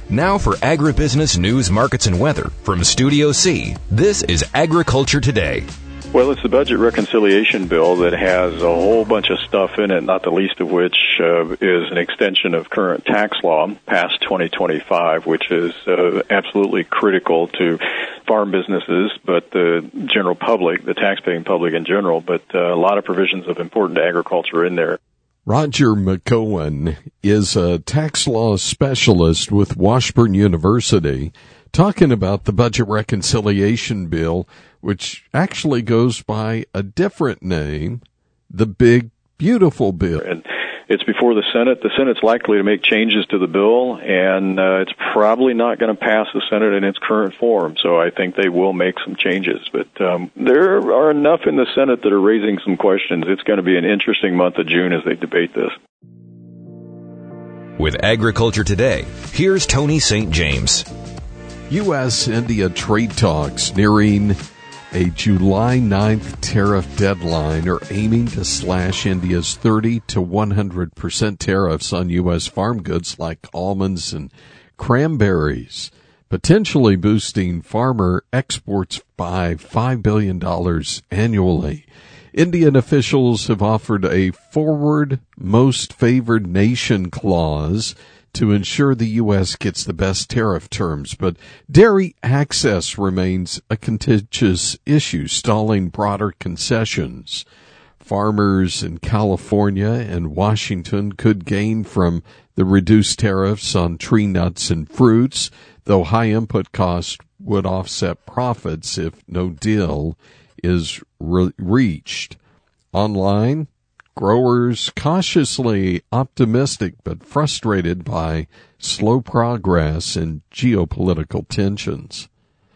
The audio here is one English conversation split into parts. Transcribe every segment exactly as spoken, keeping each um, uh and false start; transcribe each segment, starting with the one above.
Now for agribusiness news, markets, and weather from Studio C, this is Agriculture Today. Well, it's the budget reconciliation bill that has a whole bunch of stuff in it, not the least of which uh, is an extension of current tax law past twenty twenty-five, which is uh, absolutely critical to farm businesses, but the general public, the tax-paying public in general, but uh, a lot of provisions of important agriculture in there. Roger McCohen is a tax law specialist with Washburn University, talking about the budget reconciliation bill, which actually goes by a different name, the Big Beautiful Bill. And it's before the Senate. The Senate's likely to make changes to the bill, and uh, it's probably not going to pass the Senate in its current form. So I think they will make some changes. But um, there are enough in the Senate that are raising some questions. It's going to be an interesting month of June as they debate this. With Agriculture Today, here's Tony Saint James. U S India trade talks nearing a July ninth tariff deadline are aiming to slash India's thirty to one hundred percent tariffs on U S farm goods like almonds and cranberries, potentially boosting farmer exports by five billion dollars annually. Indian officials have offered a forward most favored nation clause to ensure the U S gets the best tariff terms, but dairy access remains a contentious issue, stalling broader concessions. Farmers in California and Washington could gain from the reduced tariffs on tree nuts and fruits, though high input costs would offset profits if no deal is re- reached. Online, growers cautiously optimistic but frustrated by slow progress and geopolitical tensions.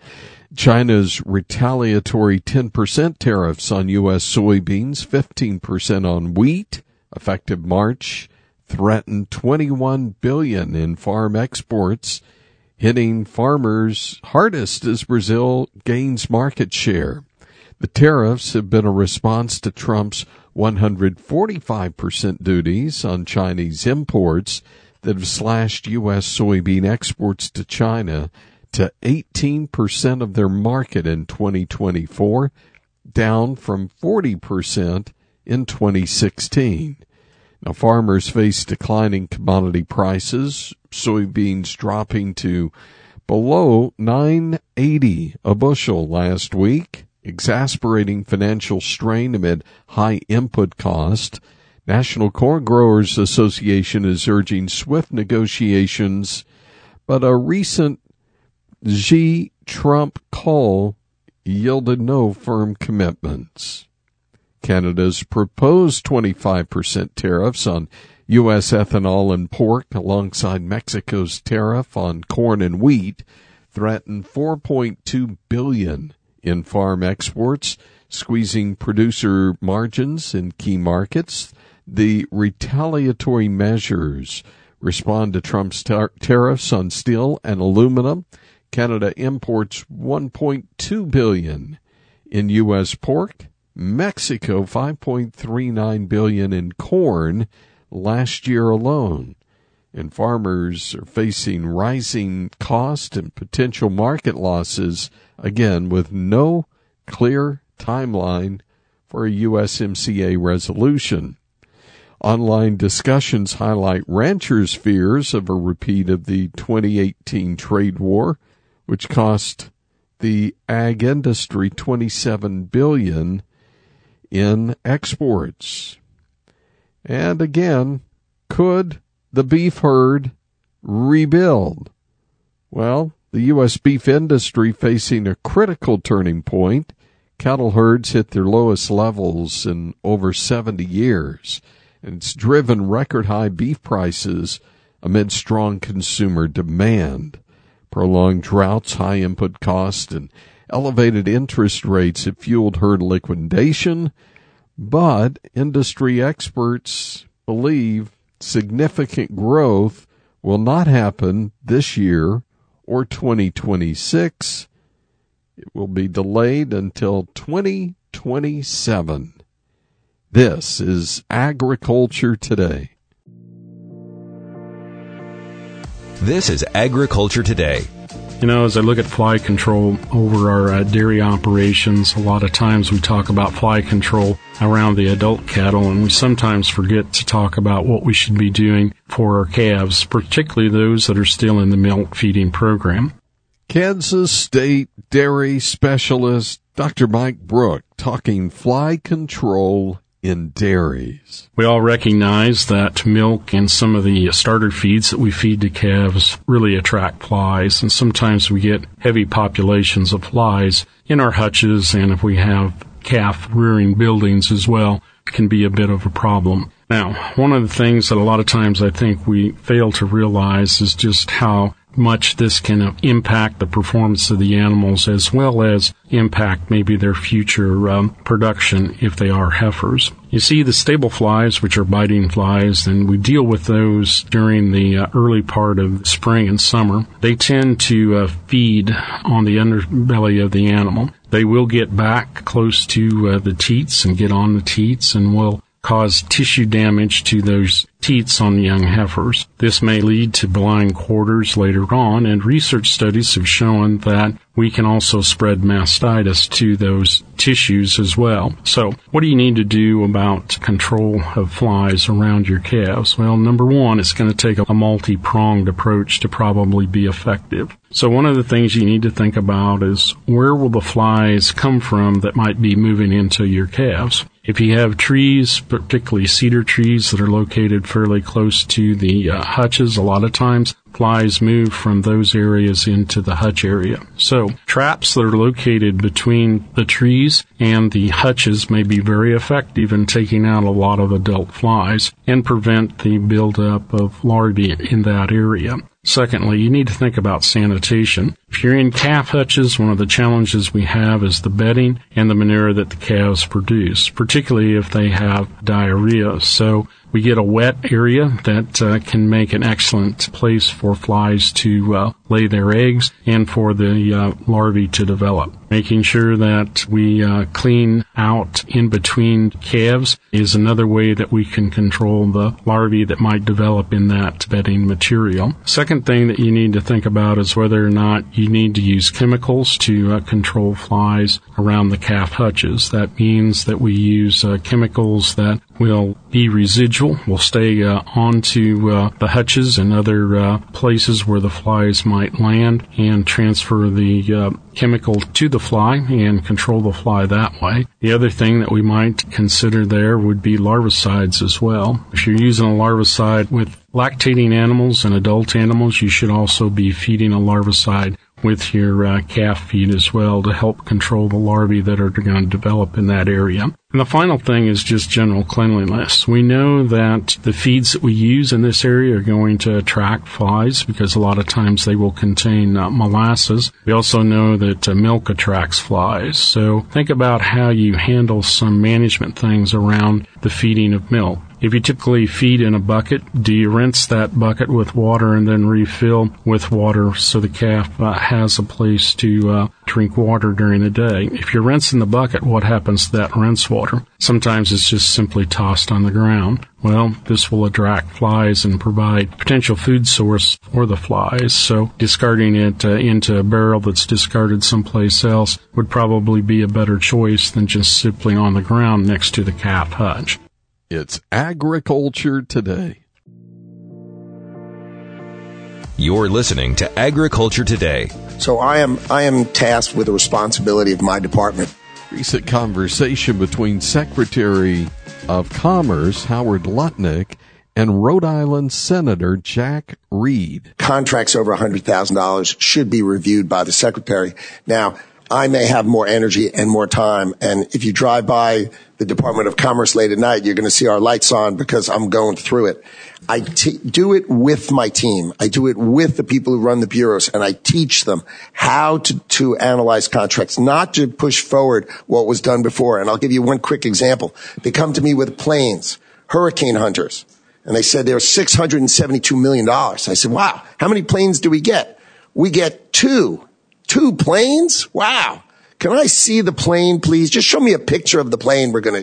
China's retaliatory ten percent tariffs on U S soybeans, fifteen percent on wheat, effective March, threaten twenty-one billion dollars in farm exports, hitting farmers hardest as Brazil gains market share. The tariffs have been a response to Trump's one hundred forty-five percent duties on Chinese imports that have slashed U S soybean exports to China to eighteen percent of their market in twenty twenty-four, down from forty percent in twenty sixteen. Now, farmers face declining commodity prices, soybeans dropping to below nine eighty a bushel last week, exasperating financial strain amid high input cost. National Corn Growers Association is urging swift negotiations, but a recent Xi Trump call yielded no firm commitments. Canada's proposed twenty-five percent tariffs on U S ethanol and pork, alongside Mexico's tariff on corn and wheat, threaten four point two billion dollars in farm exports, squeezing producer margins in key markets. The retaliatory measures respond to Trump's tar- tariffs on steel and aluminum. Canada imports one point two billion dollars in U S pork, Mexico five point three nine billion dollars in corn last year alone. And farmers are facing rising cost and potential market losses, again, with no clear timeline for a U S M C A resolution. Online discussions highlight ranchers' fears of a repeat of the twenty eighteen trade war, which cost the ag industry twenty-seven billion dollars in exports. And again, could the beef herd rebuild? Well, the U S beef industry facing a critical turning point. Cattle herds hit their lowest levels in over seventy years, and it's driven record high beef prices amid strong consumer demand. Prolonged droughts, high input costs, and elevated interest rates have fueled herd liquidation, but industry experts believe significant growth will not happen this year or twenty twenty-six. It will be delayed until twenty twenty-seven. This is Agriculture Today. This is Agriculture Today. You know, as I look at fly control over our uh, dairy operations, a lot of times we talk about fly control around the adult cattle, and we sometimes forget to talk about what we should be doing for our calves, particularly those that are still in the milk feeding program. Kansas State dairy specialist Doctor Mike Brook talking fly control in dairies. We all recognize that milk and some of the starter feeds that we feed to calves really attract flies, and sometimes we get heavy populations of flies in our hutches, and if we have calf rearing buildings as well, it can be a bit of a problem. Now, one of the things that a lot of times I think we fail to realize is just how much this can impact the performance of the animals, as well as impact maybe their future um, production if they are heifers. You see, the stable flies, which are biting flies, and we deal with those during the uh, early part of spring and summer. They tend to uh, feed on the underbelly of the animal. They will get back close to uh, the teats and get on the teats and will cause tissue damage to those teats on young heifers. This may lead to blind quarters later on, and research studies have shown that we can also spread mastitis to those tissues as well. So what do you need to do about control of flies around your calves? Well, number one, it's going to take a multi-pronged approach to probably be effective. So one of the things you need to think about is, where will the flies come from that might be moving into your calves? If you have trees, particularly cedar trees that are located fairly close to the uh, hutches, a lot of times flies move from those areas into the hutch area. So traps that are located between the trees and the hutches may be very effective in taking out a lot of adult flies and prevent the buildup of larvae in that area. Secondly, you need to think about sanitation. If you're in calf hutches, one of the challenges we have is the bedding and the manure that the calves produce, particularly if they have diarrhea. So we get a wet area that uh, can make an excellent place for flies to uh, lay their eggs and for the uh, larvae to develop. Making sure that we uh, clean out in between calves is another way that we can control the larvae that might develop in that bedding material. Second thing that you need to think about is whether or not you need to use chemicals to uh, control flies around the calf hutches. That means that we use uh, chemicals that will be residual, will stay uh, onto uh, the hutches and other uh, places where the flies might land, and transfer the uh, chemical to the fly and control the fly that way. The other thing that we might consider there would be larvicides as well. If you're using a larvicide with lactating animals and adult animals, you should also be feeding a larvicide with your uh, calf feed as well to help control the larvae that are going to develop in that area. And the final thing is just general cleanliness. We know that the feeds that we use in this area are going to attract flies because a lot of times they will contain uh, molasses. We also know that uh, milk attracts flies. So think about how you handle some management things around the feeding of milk. If you typically feed in a bucket, do you rinse that bucket with water and then refill with water so the calf uh, has a place to uh, drink water during the day? If you're rinsing the bucket, what happens to that rinse water? Sometimes it's just simply tossed on the ground. Well, this will attract flies and provide potential food source for the flies. So discarding it uh, into a barrel that's discarded someplace else would probably be a better choice than just simply on the ground next to the calf hutch. It's Agriculture Today. You're listening to Agriculture Today. So I am I am tasked with the responsibility of my department. Recent conversation between Secretary of Commerce Howard Lutnick and Rhode Island Senator Jack Reed. Contracts over one hundred thousand dollars should be reviewed by the Secretary. Now, I may have more energy and more time, and if you drive by the Department of Commerce late at night, you're going to see our lights on because I'm going through it. I t- do it with my team. I do it with the people who run the bureaus, and I teach them how to, to analyze contracts, not to push forward what was done before. And I'll give you one quick example. They come to me with planes, hurricane hunters, and they said they're six hundred seventy-two million dollars. I said, wow, how many planes do we get? We get two. Two planes? Wow. Can I see the plane, please? Just show me a picture of the plane we're going to,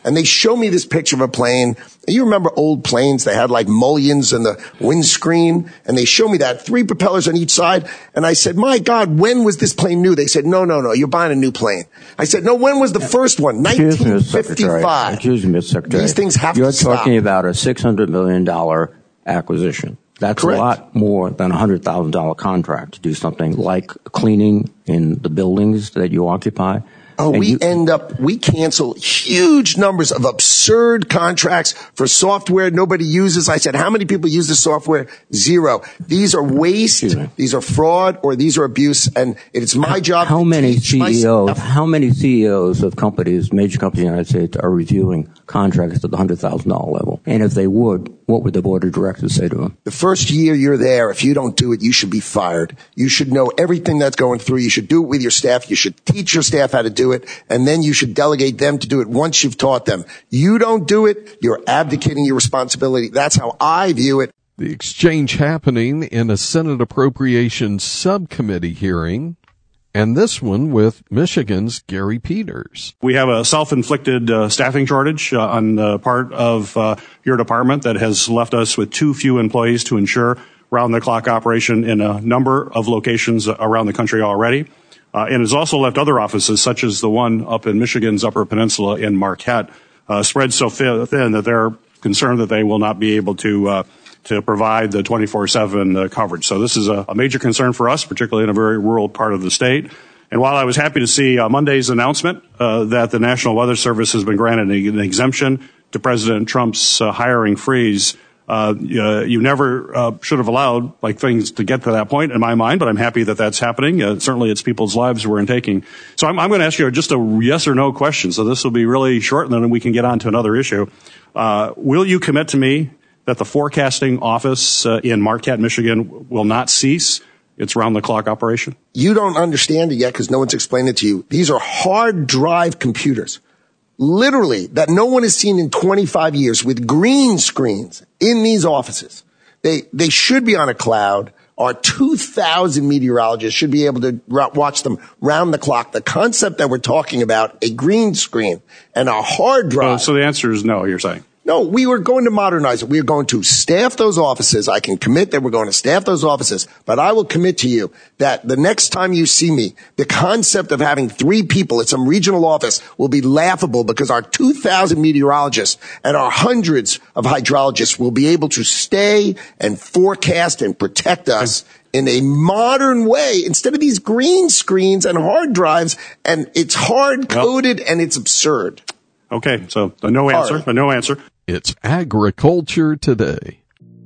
And they show me this picture of a plane. You remember old planes? They had like mullions in the windscreen. And they show me that, three propellers on each side. And I said, my God, when was this plane new? They said, no, no, no, you're buying a new plane. I said, no, when was the first one? nineteen fifty-five. Excuse me, Mister Secretary. These things have you're to stop. You're talking about a six hundred million dollars acquisition. That's Correct. A lot more than a one hundred thousand dollars contract to do something like cleaning in the buildings that you occupy. Oh, and we you, end up, we cancel huge numbers of absurd contracts for software nobody uses. I said, how many people use this software? Zero. These are waste, these are fraud, or these are abuse, and it's my job how to many teach C E Os, my how many C E Os of companies, major companies in the United States, are reviewing contracts at the one hundred thousand dollars level? And if they would, what would the board of directors say to them? The first year you're there, if you don't do it, you should be fired. You should know everything that's going through. You should do it with your staff. You should teach your staff how to do it, and then you should delegate them to do it once you've taught them. You don't do it, you're abdicating your responsibility. That's how I view it. The exchange happening in a Senate Appropriations Subcommittee hearing, and this one with Michigan's Gary Peters. We have a self-inflicted uh, staffing shortage uh, on the part of uh, your department that has left us with too few employees to ensure round-the-clock operation in a number of locations around the country already. Uh, and has also left other offices, such as the one up in Michigan's Upper Peninsula in Marquette, uh, spread so thin that they're concerned that they will not be able to uh, to provide the twenty-four seven uh, coverage. So this is a, a major concern for us, particularly in a very rural part of the state. And while I was happy to see uh, Monday's announcement uh, that the National Weather Service has been granted an exemption to President Trump's uh, hiring freeze, Uh, you never uh, should have allowed like things to get to that point in my mind, but I'm happy that that's happening. Uh, certainly it's people's lives we're in taking. So I'm, I'm going to ask you just a yes or no question. So this will be really short, and then we can get on to another issue. Uh, will you commit to me that the forecasting office uh, in Marquette, Michigan will not cease its round-the-clock operation? You don't understand it yet because no one's explained it to you. These are hard drive computers. Literally, that no one has seen in twenty-five years, with green screens in these offices. They they should be on a cloud. Our two thousand meteorologists should be able to r- watch them round the clock. The concept that we're talking about, a green screen and a hard drive. Oh, so the answer is no, you're saying? No, we were going to modernize it. We are going to staff those offices. I can commit that we're going to staff those offices, but I will commit to you that the next time you see me, the concept of having three people at some regional office will be laughable because our two thousand meteorologists and our hundreds of hydrologists will be able to stay and forecast and protect us in a modern way instead of these green screens and hard drives, and it's hard coded and it's absurd. Okay, so a no answer, a no answer. It's Agriculture Today.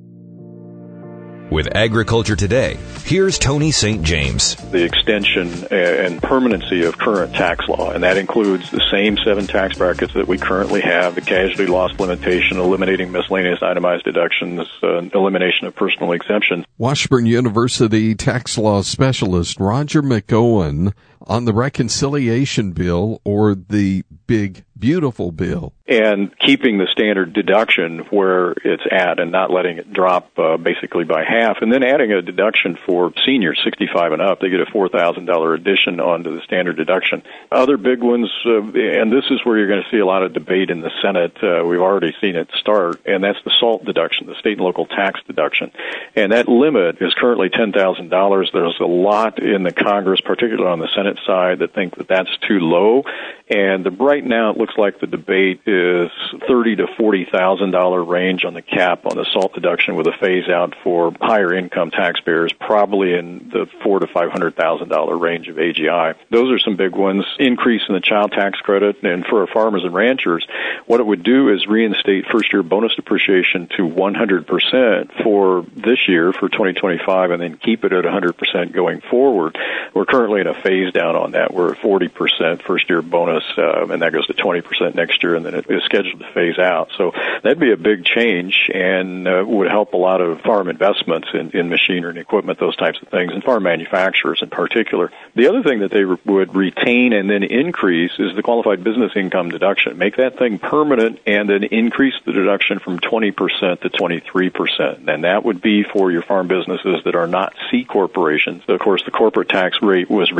With Agriculture Today, here's Tony Saint James. The extension and permanency of current tax law, and that includes the same seven tax brackets that we currently have, the casualty loss limitation, eliminating miscellaneous itemized deductions, uh, elimination of personal exemptions. Washburn University tax law specialist Roger McOwen on the reconciliation bill, or the big, beautiful bill. And keeping the standard deduction where it's at and not letting it drop uh, basically by half, and then adding a deduction for seniors sixty-five and up. They get a four thousand dollars addition onto the standard deduction. Other big ones, uh, and this is where you're going to see a lot of debate in the Senate. Uh, we've already seen it start, and that's the SALT deduction, the state and local tax deduction. And that limit is currently ten thousand dollars. There's a lot in the Congress, particularly on the Senate side, that think that that's too low. And the, right now it looks like the debate is thirty thousand to forty thousand dollars range on the cap on the SALT deduction, with a phase out for higher income taxpayers, probably in the four to five hundred thousand dollars range of A G I. Those are some big ones. Increase in the child tax credit, and for our farmers and ranchers, what it would do is reinstate first year bonus depreciation to one hundred percent for this year, for twenty twenty-five, and then keep it at one hundred percent going forward. We're currently in a phase down on that. We're at forty percent first year bonus, uh, and that goes to twenty percent next year, and then it is scheduled to phase out. So that'd be a big change, and uh, would help a lot of farm investments in, in machinery and equipment, those types of things, and farm manufacturers in particular. The other thing that they re- would retain and then increase is the qualified business income deduction. Make that thing permanent, and then increase the deduction from twenty percent to twenty-three percent. And that would be for your farm businesses that are not C corporations. Of course, the corporate tax rate was reduced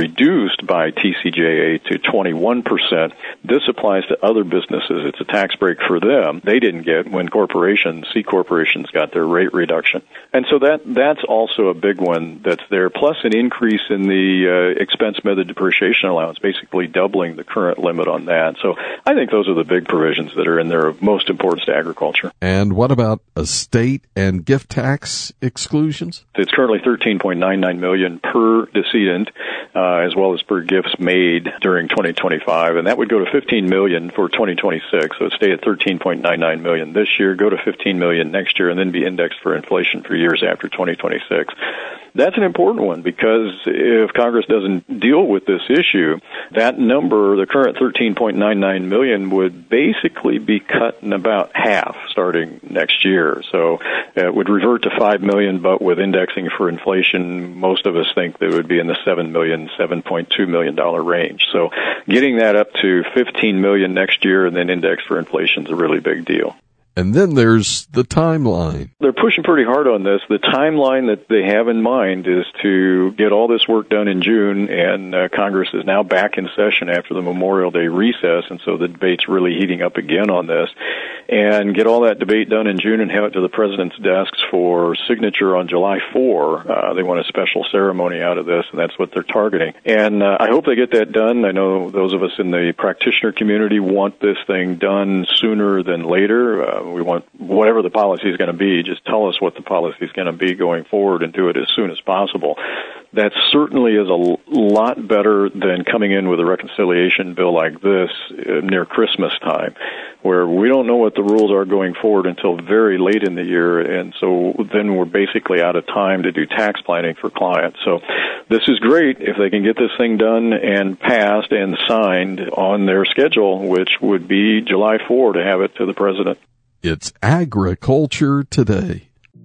reduced by T C J A to twenty-one percent. This applies to other businesses. It's a tax break for them. They didn't get when corporations, C corporations, got their rate reduction. And so that that's also a big one that's there, plus an increase in the uh, expense method depreciation allowance, basically doubling the current limit on that. So I think those are the big provisions that are in there of most importance to agriculture. And what about estate and gift tax exclusions? It's currently thirteen point nine nine million dollars per decedent, uh, as well as per gifts made during twenty twenty-five, and that would go to fifteen million dollars for twenty twenty-six. So it'd stay at thirteen point nine nine million dollars this year, go to fifteen million dollars next year, and then be indexed for inflation for years after twenty twenty-six. That's an important one because if Congress doesn't deal with this issue, that number, the current thirteen point nine nine million dollars, would basically be cut in about half starting next year. So it would revert to five million dollars, but with indexing for inflation, most of us think that it would be in the seven million dollars, seven point two million dollars range. So getting that up to fifteen million dollars next year and then indexed for inflation is a really big deal. And then there's the timeline. They're pushing pretty hard on this. The timeline that they have in mind is to get all this work done in June, and uh, Congress is now back in session after the Memorial Day recess, and so the debate's really heating up again on this. And get all that debate done in June and have it to the President's desks for signature on July fourth. Uh, they want a special ceremony out of this, and that's what they're targeting. And uh, I hope they get that done. I know those of us in the practitioner community want this thing done sooner than later. Uh, We want whatever the policy is going to be, just tell us what the policy is going to be going forward and do it as soon as possible. That certainly is a lot better than coming in with a reconciliation bill like this near Christmas time, where we don't know what the rules are going forward until very late in the year, and so then we're basically out of time to do tax planning for clients. So this is great if they can get this thing done and passed and signed on their schedule, which would be July fourth to have it to the President. It's Agriculture Today.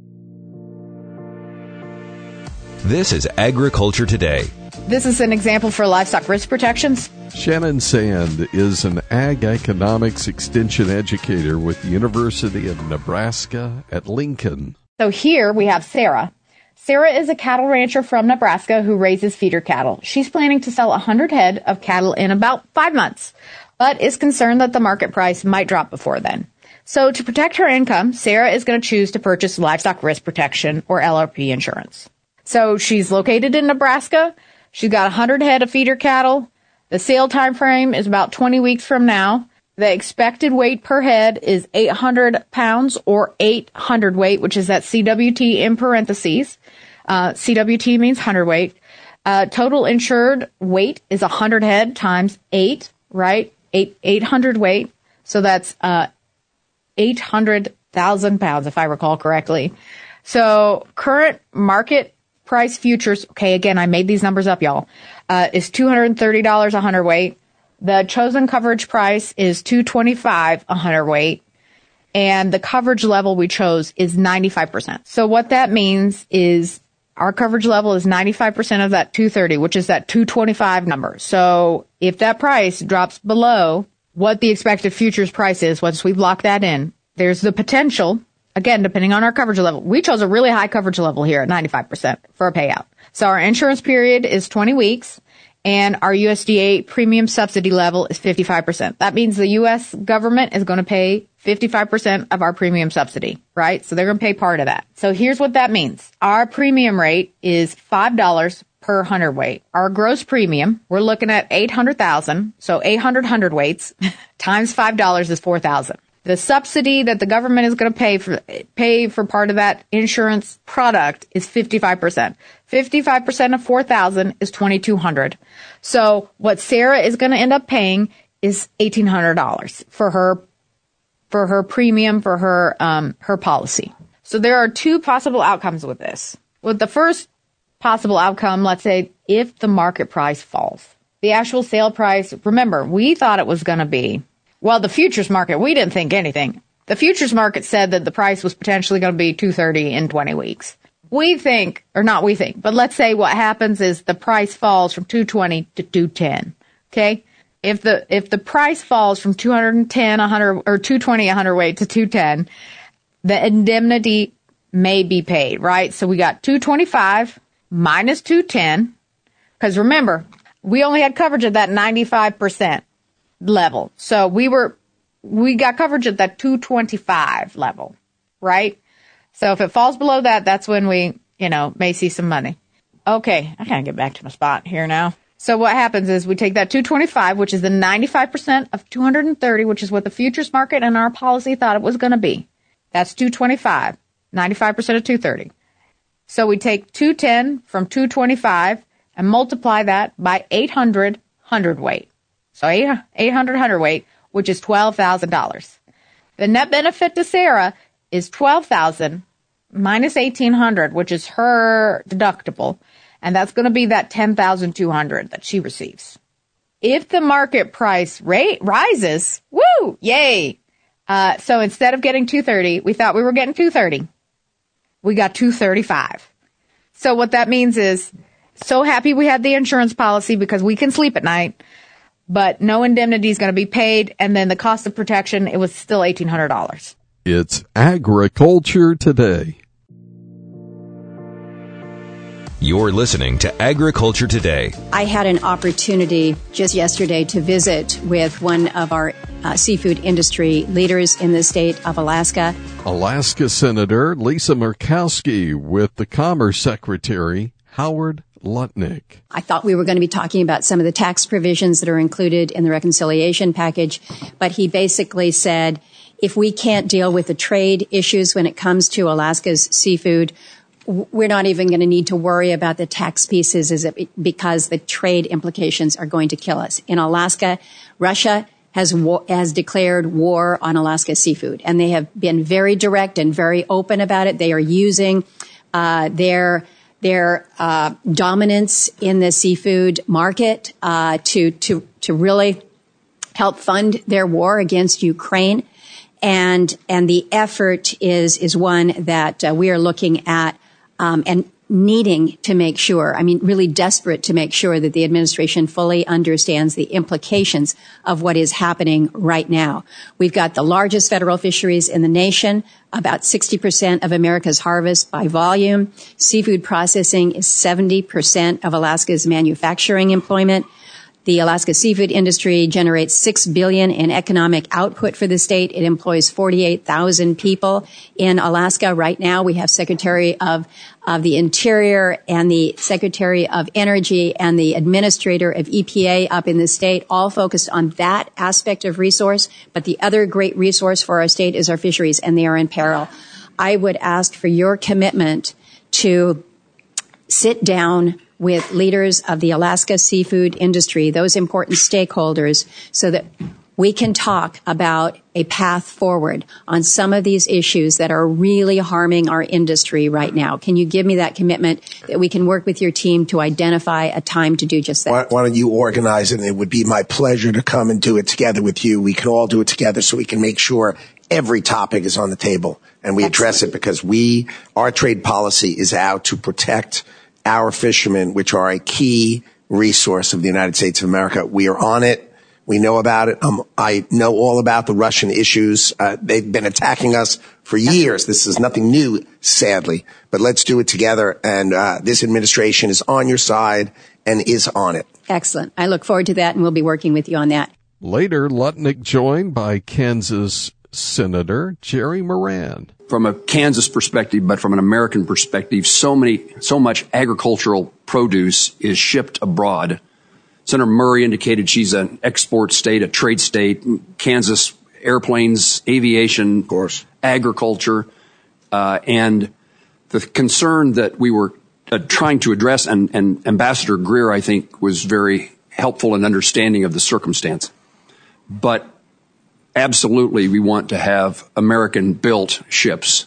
This is Agriculture Today. This is an example for livestock risk protections. Shannon Sand is an ag economics extension educator with the University of Nebraska at Lincoln. So here we have Sarah. Sarah is a cattle rancher from Nebraska who raises feeder cattle. She's planning to sell one hundred head of cattle in about five months, but is concerned that the market price might drop before then. So to protect her income, Sarah is going to choose to purchase livestock risk protection, or L R P insurance. So she's located in Nebraska. She's got one hundred head of feeder cattle. The sale time frame is about twenty weeks from now. The expected weight per head is eight hundred pounds or eight hundred weight, which is that C W T in parentheses. Uh, C W T means hundred weight. Uh, total insured weight is one hundred head times eight, right? Eight, eight hundred weight. So that's, uh, eight hundred thousand pounds, if I recall correctly. So current market price futures, okay, again, I made these numbers up, y'all, uh, is two hundred thirty dollars a hundred weight. The chosen coverage price is two hundred twenty-five dollars a hundred weight. And the coverage level we chose is ninety-five percent. So what that means is our coverage level is ninety-five percent of that two hundred thirty, which is that two hundred twenty-five number. So if that price drops below what the expected futures price is, once we've locked that in, there's the potential, again, depending on our coverage level. We chose a really high coverage level here at ninety-five percent for a payout. So our insurance period is twenty weeks, and our U S D A premium subsidy level is fifty-five percent. That means the U S government is going to pay fifty-five percent of our premium subsidy, right? So they're going to pay part of that. So here's what that means. Our premium rate is five dollars per hundredweight. Our gross premium, we're looking at eight hundred thousand. So eight hundred hundredweights times five dollars is four thousand. The subsidy that the government is going to pay for pay for part of that insurance product is fifty-five percent. fifty-five percent of four thousand is twenty-two hundred. So what Sarah is going to end up paying is eighteen hundred dollars for her for her premium for her um her policy. So there are two possible outcomes with this. With the first possible outcome, let's say if the market price falls. The actual sale price, remember, we thought it was going to be, well, the futures market, we didn't think anything. The futures market said that the price was potentially going to be two hundred thirty in twenty weeks. We think, or not we think, but let's say what happens is the price falls from two hundred twenty to two hundred ten. Okay? If the if the price falls from two hundred ten, one hundred, or two hundred twenty, one hundred weight to two hundred ten, the indemnity may be paid, right? So we got two hundred twenty-five minus two hundred ten, because remember, we only had coverage at that ninety-five percent level. So we were, we got coverage at that two twenty-five level, right? So if it falls below that, that's when we, you know, may see some money. Okay, I gotta get back to my spot here now. So what happens is we take that two twenty-five, which is the ninety-five percent of two hundred thirty, which is what the futures market and our policy thought it was going to be. That's two twenty-five, ninety-five percent of two thirty. So we take two ten from two twenty-five and multiply that by eight hundred hundredweight. So eight hundred hundredweight, which is twelve thousand dollars. The net benefit to Sarah is twelve thousand dollars minus eighteen hundred, which is her deductible. And that's going to be that ten thousand two hundred that she receives. If the market price rate rises, woo, yay. Uh, so instead of getting two thirty, we thought we were getting two thirty. We got two thirty-five. So what that means is, so happy we had the insurance policy because we can sleep at night, but no indemnity is going to be paid. And then the cost of protection, it was still eighteen hundred dollars. It's Agriculture Today. You're listening to Agriculture Today. I had an opportunity just yesterday to visit with one of our uh, seafood industry leaders in the state of Alaska. Alaska Senator Lisa Murkowski with the Commerce Secretary Howard Lutnick. I thought we were going to be talking about some of the tax provisions that are included in the reconciliation package, but he basically said, if we can't deal with the trade issues when it comes to Alaska's seafood, we're not even going to need to worry about the tax pieces is it because the trade implications are going to kill us. In Alaska, Russia has war, has declared war on Alaska seafood, and they have been very direct and very open about it. They are using uh, their their uh, dominance in the seafood market uh, to to to really help fund their war against Ukraine, and and the effort is is one that uh, we are looking at. Um, and needing to make sure, I mean, really desperate to make sure that the administration fully understands the implications of what is happening right now. We've got the largest federal fisheries in the nation, about sixty percent of America's harvest by volume. Seafood processing is seventy percent of Alaska's manufacturing employment. The Alaska seafood industry generates six billion dollars in economic output for the state. It employs forty-eight thousand people in Alaska. Right now, we have Secretary of, of the Interior and the Secretary of Energy and the Administrator of E P A up in the state, all focused on that aspect of resource. But the other great resource for our state is our fisheries, and they are in peril. I would ask for your commitment to sit down with leaders of the Alaska seafood industry, those important stakeholders, so that we can talk about a path forward on some of these issues that are really harming our industry right now. Can you give me that commitment that we can work with your team to identify a time to do just that? Why, why don't you organize it? And it would be my pleasure to come and do it together with you. We can all do it together so we can make sure every topic is on the table and we address Excellent. It because we, our trade policy is out to protect our fishermen, which are a key resource of the United States of America. We are on it. We know about it. Um, I know all about the Russian issues. Uh, they've been attacking us for years. This is nothing new, sadly, but let's do it together. And uh, this administration is on your side and is on it. Excellent. I look forward to that, and we'll be working with you on that. Later, Lutnick joined by Kansas Senator Jerry Moran. From a Kansas perspective, but from an American perspective, so many, so much agricultural produce is shipped abroad. Senator Murray indicated she's an export state, a trade state. Kansas, airplanes, aviation, of course, agriculture, uh, and the concern that we were uh, trying to address, and, and Ambassador Greer, I think, was very helpful in understanding of the circumstance. But absolutely, we want to have American-built ships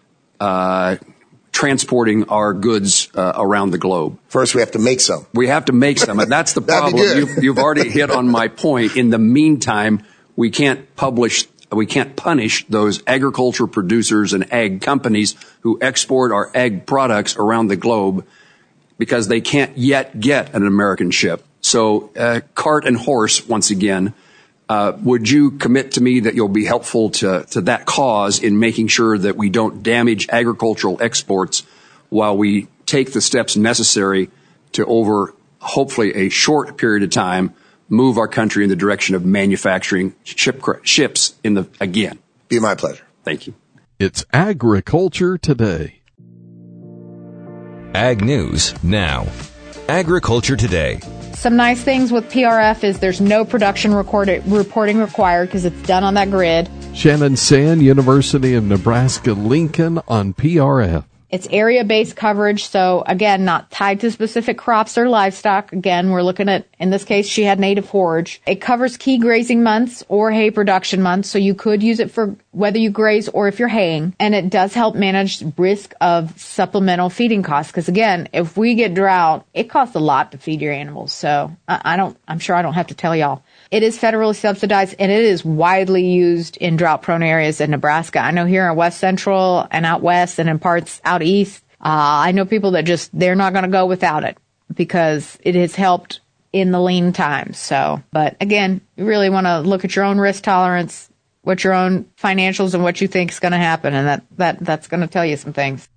uh, transporting our goods uh, around the globe. First, we have to make some. We have to make some, and that's the problem. You've, you've already hit on my point. In the meantime, we can't publish, we can't punish those agriculture producers and ag companies who export our ag products around the globe because they can't yet get an American ship. So, uh, cart and horse, once again. Uh, would you commit to me that you'll be helpful to, to that cause in making sure that we don't damage agricultural exports while we take the steps necessary to over hopefully a short period of time, move our country in the direction of manufacturing ship, ships in the again. Be my pleasure. Thank you. It's Agriculture Today. Ag News now. Agriculture Today. Some nice things with P R F is there's no production recorded, reporting required because it's done on that grid. Shannon Sand, University of Nebraska-Lincoln on P R F. It's area-based coverage, so again, not tied to specific crops or livestock. Again, we're looking at, in this case, she had native forage. It covers key grazing months or hay production months, so you could use it for whether you graze or if you're haying. And it does help manage risk of supplemental feeding costs, because again, if we get drought, it costs a lot to feed your animals. So I, I don't, I'm sure I don't have to tell y'all. It is federally subsidized, and it is widely used in drought-prone areas in Nebraska. I know here in West Central and out west and in parts out east, uh, I know people that just, they're not going to go without it because it has helped in the lean times. So, but again, you really want to look at your own risk tolerance, what your own financials and what you think is going to happen, and that, that that's going to tell you some things.